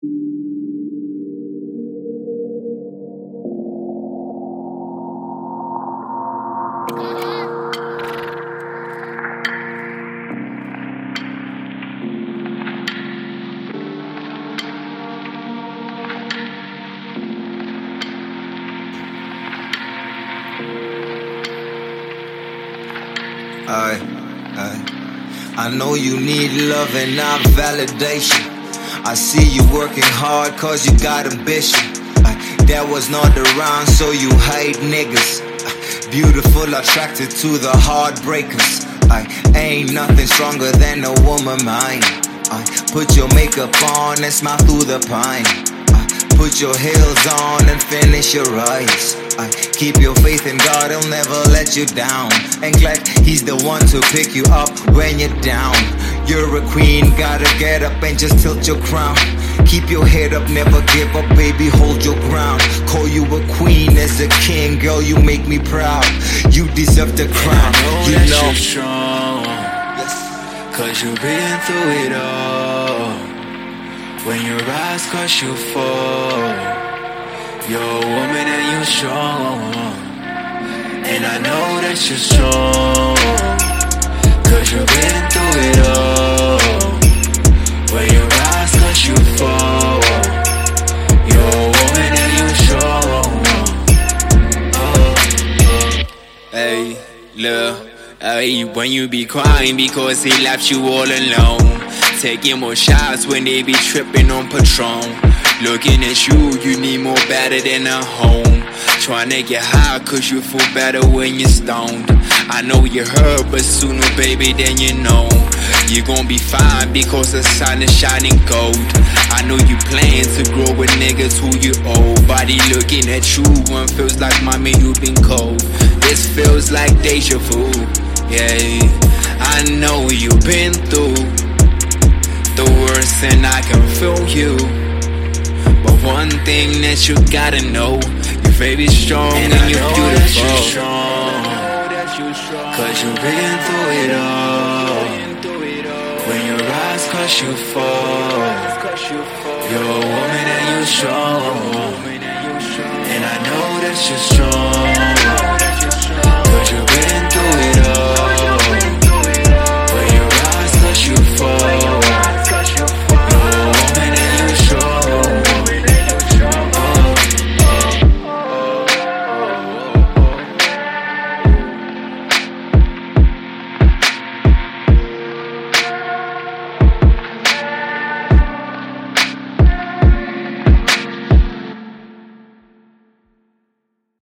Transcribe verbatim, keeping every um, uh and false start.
I, I, I know you need love and not validation. I see you working hard cause you got ambition. I, that was not the round, so you hate niggas. I, beautiful, attracted to the heartbreakers. I ain't nothing stronger than a woman mind. I put your makeup on and smile through the pine. Put your heels on and finish your eyes. I keep your faith in God, He'll never let you down. And glad He's the one to pick you up when you're down. You're a queen, gotta get up and just tilt your crown. Keep your head up, never give up, baby, hold your ground. Call you a queen as a king, girl, you make me proud. You deserve the crown, and I know you that know. You're strong, yes. Cause you've been through it all. When you rise, cause you fall. You're a woman and you're strong. And I know that you're strong. Cause you've been through it all. When you rise, cause you fall. You're a woman and you're strong. Oh, oh. Hey, look. Hey, when you be crying because he left you all alone. Taking more shots when they be tripping on Patron. Looking at you, you need more better than a home. Trying to get high cause you feel better when you're stoned. I know you heard, but sooner baby than you know. You gon' be fine because the sun is shining gold. I know you plan to grow with niggas who you owe. Body looking at you and feels like mommy you've been cold. This feels like deja vu, yeah. I know you've been through the worst and I can feel you. But one thing that you gotta know, you're very strong and, and you're beautiful. That you're strong, cause you've been through it all. When you rise, cause you fall. You're a woman and you're strong. And I know that you're strong.